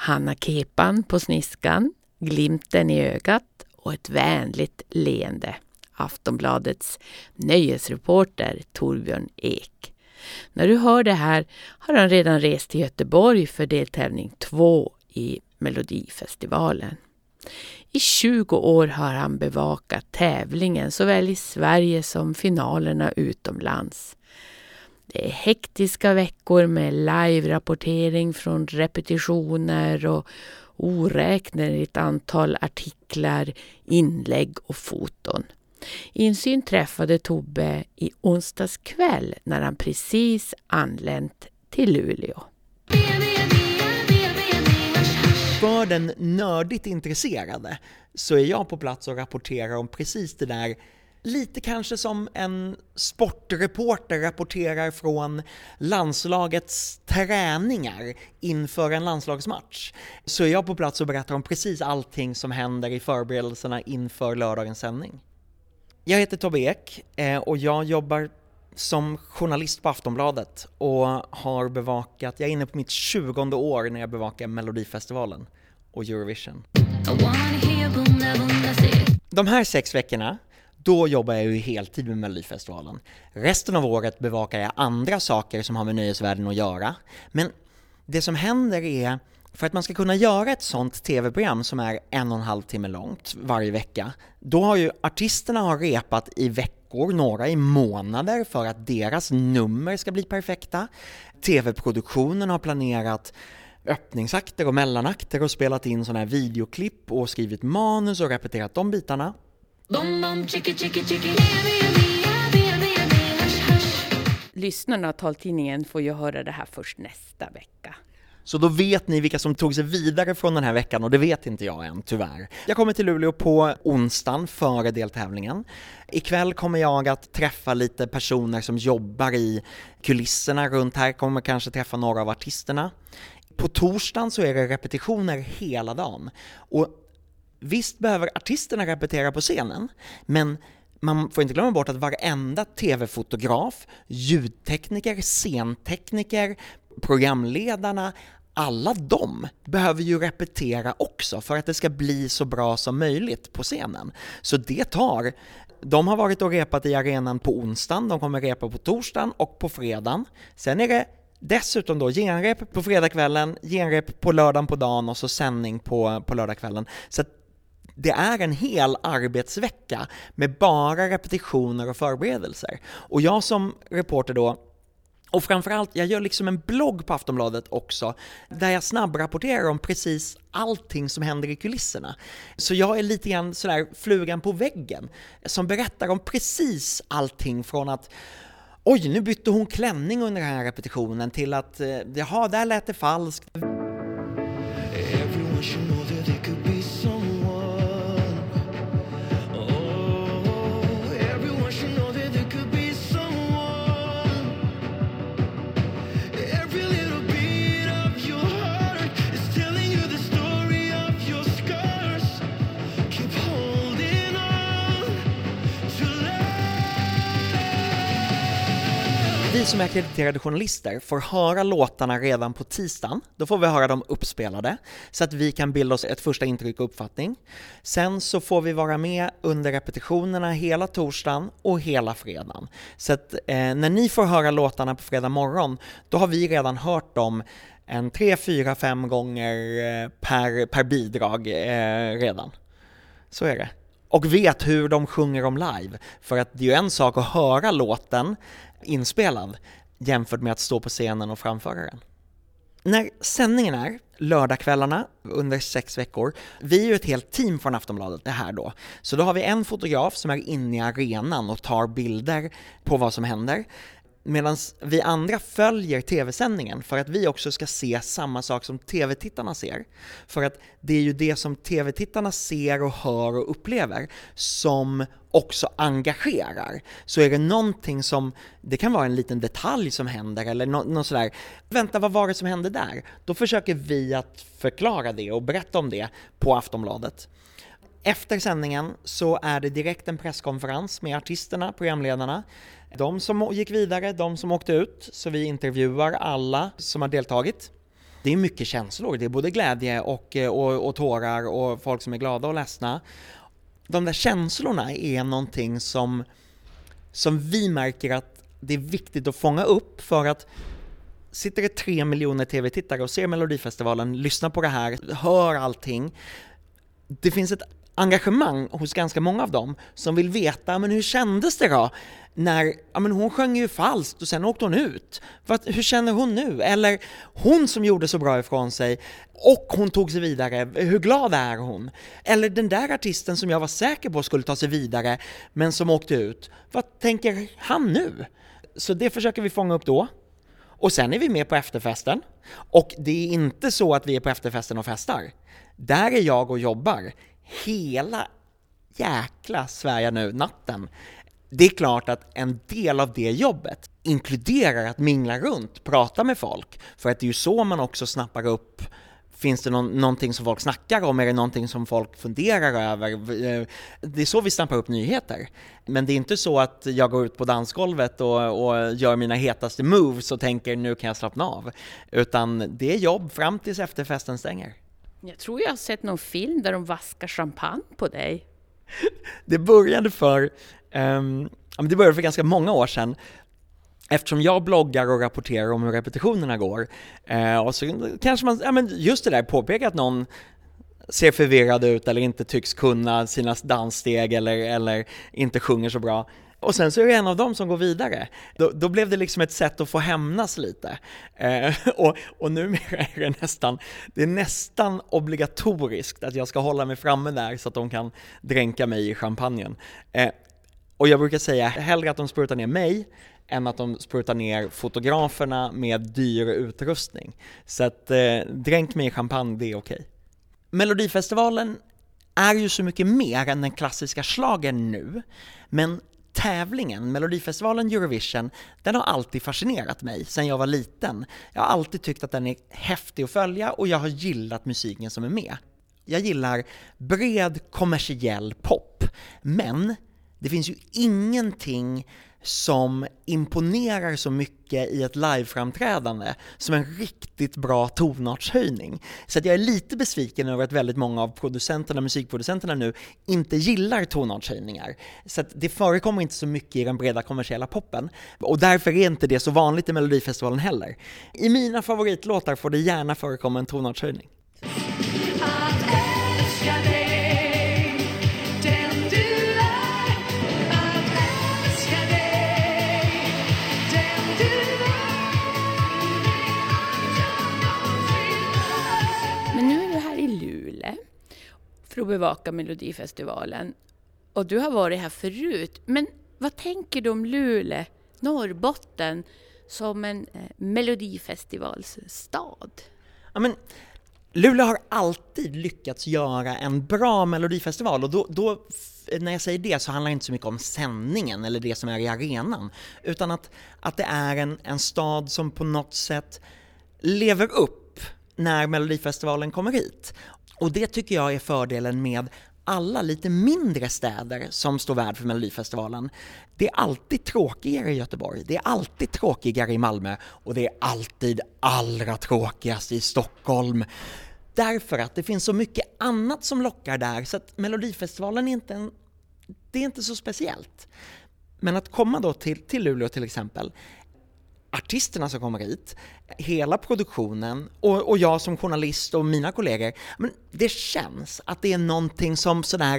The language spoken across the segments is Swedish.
Hanna Kepan på sniskan, glimten i ögat och ett vänligt leende. Aftonbladets nöjesreporter Torbjörn Ek. När du hör det här har han redan rest till Göteborg för deltävling 2 i Melodifestivalen. I 20 år har han bevakat tävlingen såväl i Sverige som finalerna utomlands. Det är hektiska veckor med live-rapportering från repetitioner och oräkneligt antal artiklar, inlägg och foton. Insyn träffade Tobbe i onsdags kväll när han precis anlänt till Luleå. För den nördigt intresserade så är jag på plats och rapporterar om precis det där. Lite kanske som en sportreporter rapporterar från landslagets träningar inför en landslagsmatch. Så är jag på plats och berättar om precis allting som händer i förberedelserna inför lördagens sändning. Jag heter Tobbe Ek och jag jobbar som journalist på Aftonbladet och har bevakat, jag är inne på mitt 20:e år när jag bevakar Melodifestivalen och Eurovision. De här 6 veckorna, då jobbar jag ju heltid med Melodifestivalen. Resten av året bevakar jag andra saker som har med nöjesvärlden att göra. Men det som händer är, för att man ska kunna göra ett sånt tv-program som är 1,5 timme långt varje vecka, då har ju artisterna har repat i veckor, några i månader för att deras nummer ska bli perfekta. TV-produktionen har planerat öppningsakter och mellanakter och spelat in sådana här videoklipp och skrivit manus och repeterat de bitarna. Lyssnarna av taltidningen får ju höra det här först nästa vecka. Så då vet ni vilka som tog sig vidare från den här veckan, och det vet inte jag än, tyvärr. Jag kommer till Luleå på onsdagen före deltävlingen. Ikväll kommer jag att träffa lite personer som jobbar i kulisserna runt här, kommer kanske träffa några av artisterna. På torsdagen så är det repetitioner hela dagen. Och visst behöver artisterna repetera på scenen, men man får inte glömma bort att varenda tv-fotograf, ljudtekniker, scentekniker, programledarna, alla de behöver ju repetera också för att det ska bli så bra som möjligt på scenen. Så de har varit och repat i arenan på onsdagen, de kommer repa på torsdagen och på fredagen. Sen är det dessutom då genrep på fredagskvällen, genrep på lördagen på dagen och så sändning på lördagskvällen. Så det är en hel arbetsvecka med bara repetitioner och förberedelser. Och jag som reporter då, och framförallt, jag gör liksom en blogg på Aftonbladet också där jag snabbrapporterar om precis allting som händer i kulisserna. Så jag är lite grann sådär flugan på väggen som berättar om precis allting från att oj, nu bytte hon klänning under den här repetitionen till att jaha, där lät det falskt. Vi som är akkrediterade journalister får höra låtarna redan på tisdagen. Då får vi höra dem uppspelade så att vi kan bilda oss ett första intryck och uppfattning. Sen så får vi vara med under repetitionerna hela torsdagen och hela fredagen. Så att när ni får höra låtarna på fredag morgon, då har vi redan hört dem 3, 4, 5 gånger per bidrag redan. Så är det. Och vet hur de sjunger om live. För att det är ju en sak att höra låten inspelad jämfört med att stå på scenen och framföra den. När sändningen är lördagskvällarna under 6 veckor, vi är ju ett helt team från Aftonbladet det här då. Så då har vi en fotograf som är inne i arenan och tar bilder på vad som händer. Medan vi andra följer tv-sändningen för att vi också ska se samma sak som tv-tittarna ser. För att det är ju det som tv-tittarna ser och hör och upplever som också engagerar. Så är det någonting som, det kan vara en liten detalj som händer eller något sådär, vänta, vad var det som hände där? Då försöker vi att förklara det och berätta om det på Aftonbladet. Efter sändningen så är det direkt en presskonferens med artisterna, programledarna. De som gick vidare, de som åkte ut, så vi intervjuar alla som har deltagit. det är mycket känslor. Det är både glädje och tårar och folk som är glada och ledsna. De där känslorna är någonting som vi märker att det är viktigt att fånga upp, för att sitter det 3 miljoner tv-tittare och ser Melodifestivalen, lyssnar på det här, hör allting. Det finns ett engagemang hos ganska många av dem som vill veta, men hur kändes det då? När, men hon sjöng ju falskt och sen åkte hon ut. Hur känner hon nu? Eller hon som gjorde så bra ifrån sig och hon tog sig vidare, hur glad är hon? Eller den där artisten som jag var säker på skulle ta sig vidare men som åkte ut, vad tänker han nu? Så det försöker vi fånga upp då. Och sen är vi med på efterfesten. Och det är inte så att vi är på efterfesten och festar. Där är jag och jobbar hela jäkla Sverige nu, natten. Det är klart att en del av det jobbet inkluderar att mingla runt, prata med folk. För att det är ju så man också snappar upp. Finns det någonting som folk snackar om? Är det någonting som folk funderar över? Det är så vi snappar upp nyheter. Men det är inte så att jag går ut på dansgolvet och gör mina hetaste moves och tänker nu kan jag slappna av. Utan det är jobb fram tills efterfesten stänger. Jag tror jag har sett någon film där de vaskar champagne på dig. Det började för ganska många år sedan. Eftersom jag bloggar och rapporterar om hur repetitionerna går. Och så kanske man, just det där, påpekar att någon ser förvirrad ut eller inte tycks kunna sina danssteg eller inte sjunger så bra. Och sen så är det en av dem som går vidare. Då blev det liksom ett sätt att få hämnas lite. Och numera är det nästan obligatoriskt att jag ska hålla mig framme där så att de kan dränka mig i champagnen. Och jag brukar säga hellre att de sprutar ner mig än att de sprutar ner fotograferna med dyr utrustning. Så att dränk mig i champagne, det är okej. Melodifestivalen är ju så mycket mer än den klassiska schlagern nu. Men tävlingen, Melodifestivalen Eurovision, den har alltid fascinerat mig sedan jag var liten. Jag har alltid tyckt att den är häftig att följa och jag har gillat musiken som är med. Jag gillar bred kommersiell pop, men det finns ju ingenting som imponerar så mycket i ett liveframträdande som en riktigt bra tonartshöjning. Så att jag är lite besviken över att väldigt många av musikproducenterna nu inte gillar tonartshöjningar. Så att det förekommer inte så mycket i den breda kommersiella poppen. Och därför är inte det så vanligt i Melodifestivalen heller. I mina favoritlåtar får det gärna förekomma en tonartshöjning. För att bevaka Melodifestivalen. Och du har varit här förut. Men vad tänker du om Luleå, Norrbotten, som en Melodifestivalsstad? Ja, men Luleå har alltid lyckats göra en bra Melodifestival. Och då när jag säger det så handlar det inte så mycket om sändningen eller det som är i arenan. Utan att det är en stad som på något sätt lever upp när Melodifestivalen kommer hit. Och det tycker jag är fördelen med alla lite mindre städer som står värd för Melodifestivalen. Det är alltid tråkigare i Göteborg, det är alltid tråkigare i Malmö och det är alltid allra tråkigast i Stockholm. Därför att det finns så mycket annat som lockar där så att Melodifestivalen är inte så speciellt. Men att komma då till Luleå till exempel, artisterna som kommer hit, hela produktionen och jag som journalist och mina kollegor, men det känns att det är någonting som sådär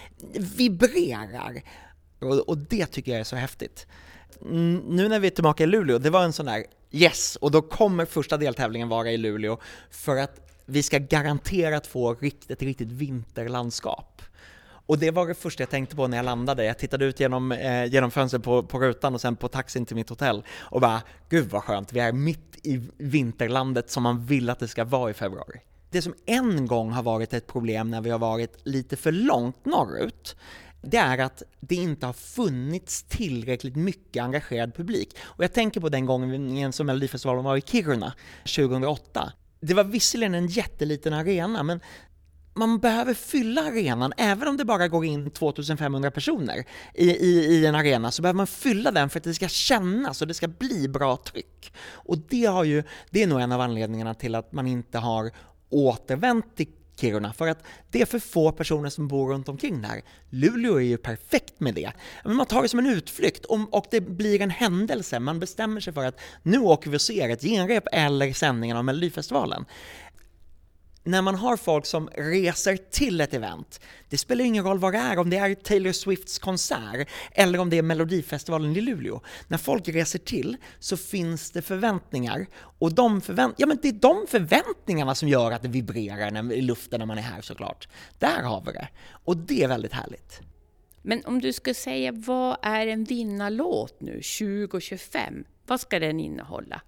vibrerar och det tycker jag är så häftigt. Nu när vi är tillbaka i Luleå, det var en sån där yes, och då kommer första deltävlingen vara i Luleå för att vi ska garanterat få ett riktigt vinterlandskap. Och det var det första jag tänkte på när jag landade. Jag tittade ut genom fönstret på rutan och sen på taxin till mitt hotell och bara, gud vad skönt, vi är mitt i vinterlandet som man vill att det ska vara i februari. Det som en gång har varit ett problem när vi har varit lite för långt norrut, det är att det inte har funnits tillräckligt mycket engagerad publik. Och jag tänker på den gången som Melodifestivalen var i Kiruna 2008. Det var visserligen en jätteliten arena, men man behöver fylla arenan, även om det bara går in 2500 personer i en arena, så behöver man fylla den för att det ska kännas och det ska bli bra tryck. Och det är nog en av anledningarna till att man inte har återvänt till Kiruna, för att det är för få personer som bor runt omkring där. Luleå är ju perfekt med det. Men man tar det som en utflykt och det blir en händelse. Man bestämmer sig för att nu åker vi och ser ett genrep eller sändningen av Melodifestivalen. När man har folk som reser till ett event, det spelar ingen roll vad det är, om det är Taylor Swifts konsert eller om det är Melodifestivalen i Luleå. När folk reser till så finns det förväntningar, och det är de förväntningarna som gör att det vibrerar i luften när man är här, såklart. Där har vi det, och det är väldigt härligt. Men om du ska säga, vad är en vinnarlåt nu 2025? Vad ska den innehålla?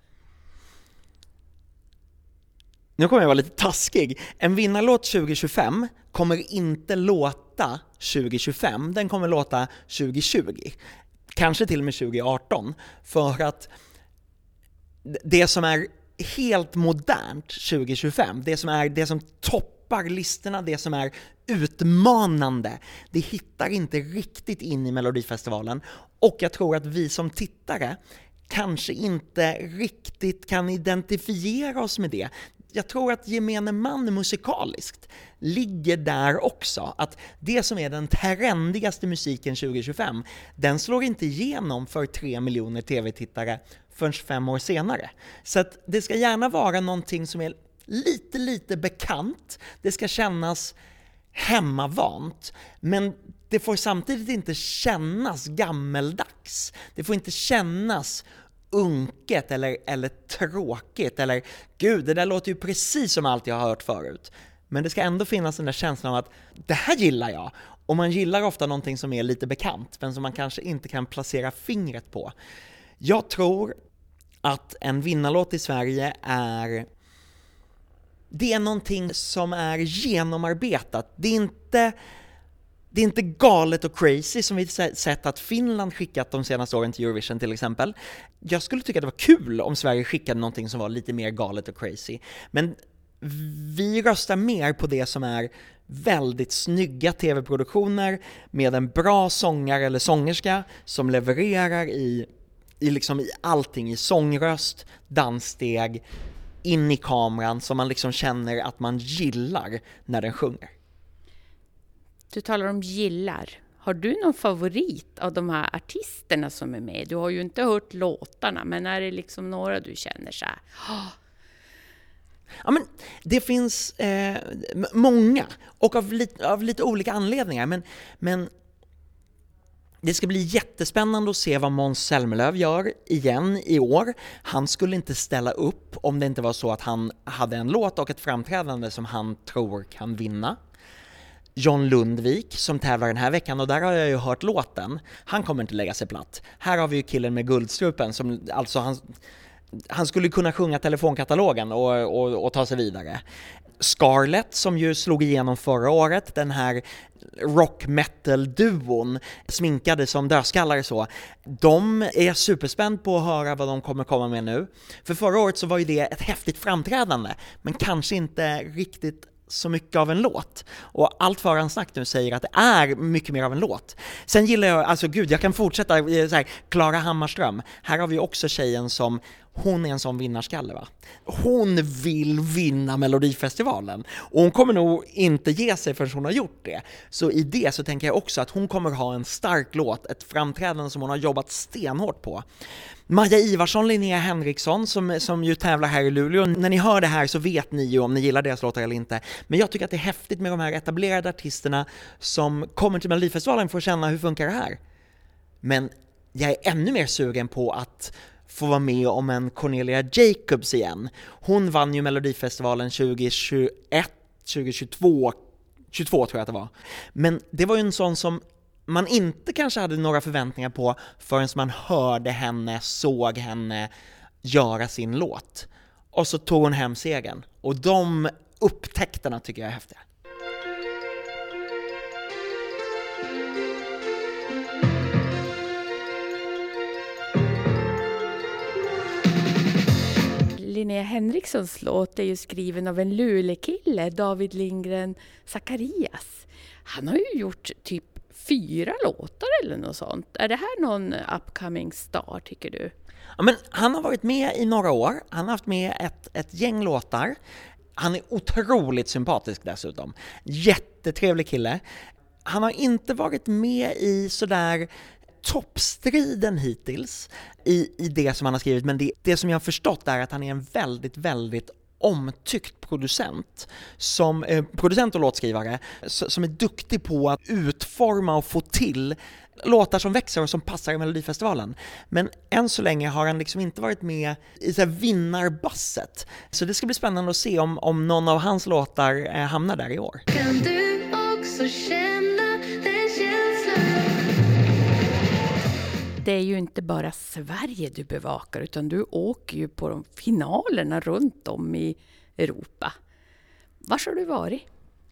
Nu kommer jag vara lite taskig. En vinnarlåt 2025 kommer inte låta 2025, den kommer låta 2020. Kanske till och med 2018. För att det som är helt modernt 2025, det som toppar listorna, det som är utmanande, det hittar inte riktigt in i Melodifestivalen. Och jag tror att vi som tittare kanske inte riktigt kan identifiera oss med det. Jag tror att gemene man musikaliskt ligger där också. Att det som är den trendigaste musiken 2025, den slår inte igenom för 3 miljoner tv-tittare förrän 5 år senare. Så att det ska gärna vara någonting som är lite bekant. Det ska kännas hemmavant. Men det får samtidigt inte kännas gammeldags. Det får inte kännas unket eller tråkigt eller gud, det där låter ju precis som allt jag har hört förut. Men det ska ändå finnas den där känslan av att det här gillar jag. Och man gillar ofta någonting som är lite bekant, men som man kanske inte kan placera fingret på. Jag tror att en vinnarlåt i Sverige det är någonting som är genomarbetat. Det är inte galet och crazy som vi sett att Finland skickat de senaste åren till Eurovision till exempel. Jag skulle tycka att det var kul om Sverige skickade någonting som var lite mer galet och crazy. Men vi röstar mer på det som är väldigt snygga tv-produktioner med en bra sångare eller sångerska som levererar i allting, i sångröst, danssteg, in i kameran, som man liksom känner att man gillar när den sjunger. Du talar om gillar. Har du någon favorit av de här artisterna som är med? Du har ju inte hört låtarna, men är det liksom några du känner så här? Oh. Ja, men det finns många, och av lite olika anledningar. Men det ska bli jättespännande att se vad Måns Zelmerlöw gör igen i år. Han skulle inte ställa upp om det inte var så att han hade en låt och ett framträdande som han tror kan vinna. John Lundvik som tävlar den här veckan, och där har jag ju hört låten. Han kommer inte lägga sig platt. Här har vi ju killen med guldstrupen som alltså han skulle kunna sjunga telefonkatalogen och ta sig vidare. Scarlett som ju slog igenom förra året, den här rock-metal-duon sminkade som dödskallar så. De är superspänd på att höra vad de kommer komma med nu. För förra året så var ju det ett häftigt framträdande, men kanske inte riktigt så mycket av en låt. Och allt förhandsnack nu säger att det är mycket mer av en låt. Sen gillar jag, alltså gud, jag kan fortsätta så här, Klara Hammarström. Här har vi också tjejen som, hon är en sån vinnarskalle, va? Hon vill vinna Melodifestivalen. Och hon kommer nog inte ge sig förrän hon har gjort det. Så i det så tänker jag också att hon kommer ha en stark låt, ett framträdande som hon har jobbat stenhårt på. Maja Ivarsson, Linnea Henriksson som ju tävlar här i Luleå. När ni hör det här så vet ni ju om ni gillar deras låtar eller inte. Men jag tycker att det är häftigt med de här etablerade artisterna som kommer till Melodifestivalen för att känna hur funkar det här. Men jag är ännu mer sugen på att få vara med om en Cornelia Jacobs igen. Hon vann ju Melodifestivalen 2021, 2022 tror jag att det var. Men det var ju en sån som man inte kanske hade några förväntningar på förrän man hörde henne, såg henne göra sin låt. Och så tog hon hem segern. Och de upptäckterna tycker jag är häftiga. Linnea Henrikssons låt är ju skriven av en Luleå-kille, David Lindgren Zacharias. Han har ju gjort typ 4 låtar eller något sånt. Är det här någon upcoming star, tycker du? Ja, men han har varit med i några år. Han har haft med ett gäng låtar. Han är otroligt sympatisk dessutom. Jättetrevlig kille. Han har inte varit med i sådär toppstriden hittills i det som han har skrivit, men det som jag har förstått är att han är en väldigt, väldigt omtyckt producent och låtskrivare som är duktig på att utforma och få till låtar som växer och som passar i Melodifestivalen. Men än så länge har han liksom inte varit med i så här vinnarbasset. Så det ska bli spännande att se om någon av hans låtar hamnar där i år. Kan du också känna den känslan? Det är ju inte bara Sverige du bevakar, utan du åker ju på de finalerna runt om i Europa. Var har du varit?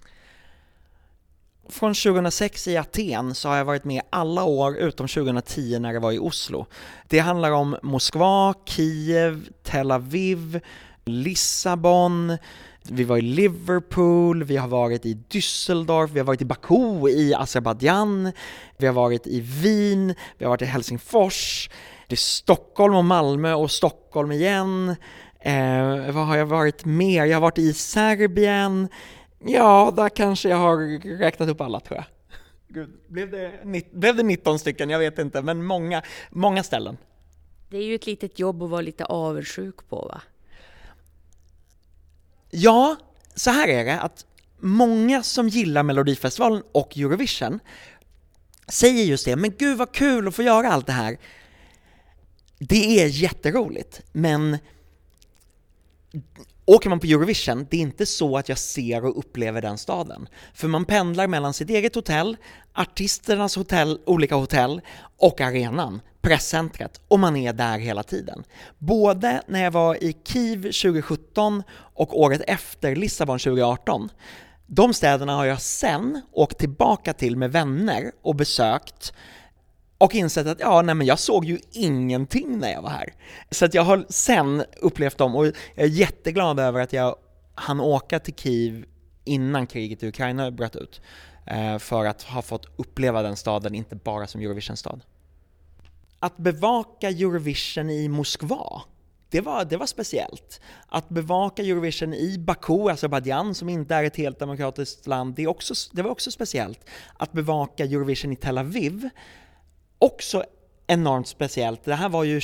Från 2006 i Aten så har jag varit med alla år utom 2010 när jag var i Oslo. Det handlar om Moskva, Kiev, Tel Aviv, Lissabon. Vi var i Liverpool, vi har varit i Düsseldorf, vi har varit i Baku i Azerbaijan, vi har varit i Wien, vi har varit i Helsingfors, det är Stockholm och Malmö och Stockholm igen. Vad har jag varit mer? Jag har varit i Serbien. Ja, där kanske jag har räknat upp alla, tror jag. Gud, blev det 19 stycken? Jag vet inte, men många ställen. Det är ju ett litet jobb att vara lite avundsjuk på, va? Ja, så här är det att många som gillar Melodifestivalen och Eurovision säger just det, men gud vad kul att få göra allt det här. Det är jätteroligt, men åker man på Eurovision, det är inte så att jag ser och upplever den staden. För man pendlar mellan sitt eget hotell, artisternas hotell, olika hotell och arenan, presscentret, och man är där hela tiden. Både när jag var i Kiev 2017 och året efter Lissabon 2018. De städerna har jag sen åkt tillbaka till med vänner och besökt och insett att men jag såg ju ingenting när jag var här. Så att jag har sen upplevt dem, och jag är jätteglad över att jag hann åka till Kiev innan kriget i Ukraina bröt ut. För att ha fått uppleva den staden, inte bara som Eurovision-stad. Att bevaka Eurovision i Moskva, det var speciellt. Att bevaka Eurovision i Baku, Azerbaijan, som inte är ett helt demokratiskt land, det var också speciellt. Att bevaka Eurovision i Tel Aviv, också enormt speciellt. Det här var ju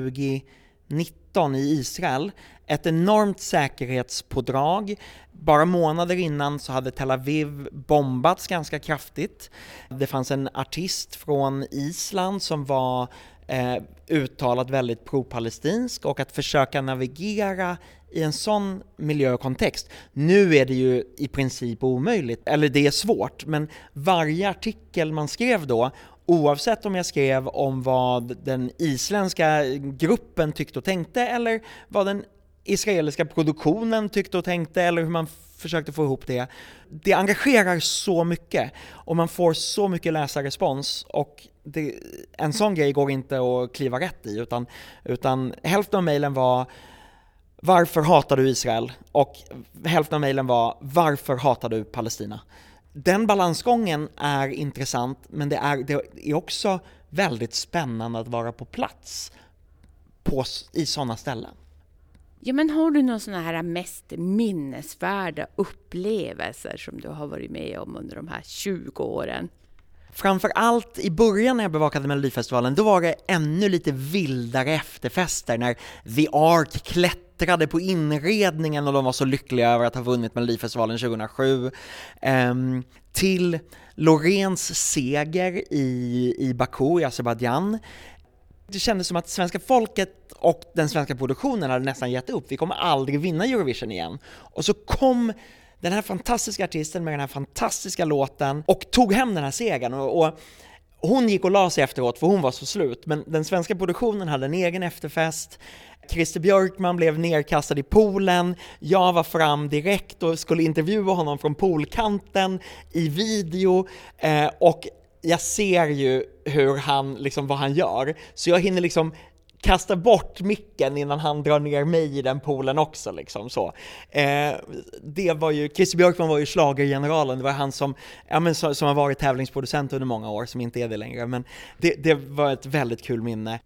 2019 i Israel. Ett enormt säkerhetspådrag. Bara månader innan så hade Tel Aviv bombats ganska kraftigt. Det fanns en artist från Island som var uttalat väldigt pro-palestinsk, och att försöka navigera i en sån miljö och kontext. Nu är det ju i princip omöjligt, eller det är svårt, men varje artikel man skrev då, oavsett om jag skrev om vad den isländska gruppen tyckte och tänkte, eller vad den israeliska produktionen tyckte och tänkte, eller hur man försökte få ihop det engagerar så mycket, och man får så mycket läsarrespons, och en sån grej går inte att kliva rätt i, utan hälften av mejlen var varför hatar du Israel, och hälften av mejlen var varför hatar du Palestina. Den balansgången är intressant, men det är också väldigt spännande att vara på plats i sådana ställen. Ja, men har du några sådana här mest minnesvärda upplevelser som du har varit med om under de här 20 åren? Framför allt i början när jag bevakade Melodifestivalen, då var det ännu lite vildare efterfester när The Ark klättrade på inredningen och de var så lyckliga över att ha vunnit Melodifestivalen 2007. Till Loreens seger i Baku i Azerbaijan. Det kändes som att svenska folket och den svenska produktionen hade nästan gett upp. Vi kommer aldrig vinna Eurovision igen. Och så kom den här fantastiska artisten med den här fantastiska låten och tog hem den här segern, och hon gick och la sig efteråt för hon var så slut. Men den svenska produktionen hade en egen efterfest. Christer Björkman blev nerkastad i poolen. Jag var fram direkt och skulle intervjua honom från poolkanten i video, och jag ser ju hur han, liksom, vad han gör. Så jag hinner liksom kastar bort micken innan han drar ner mig i den poolen också liksom så. Det var ju, Christer Björkman var ju schlagergeneralen, det var han som har varit tävlingsproducent under många år, som inte är det längre, men det var ett väldigt kul minne.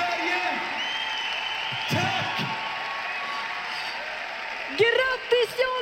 Grattis Jan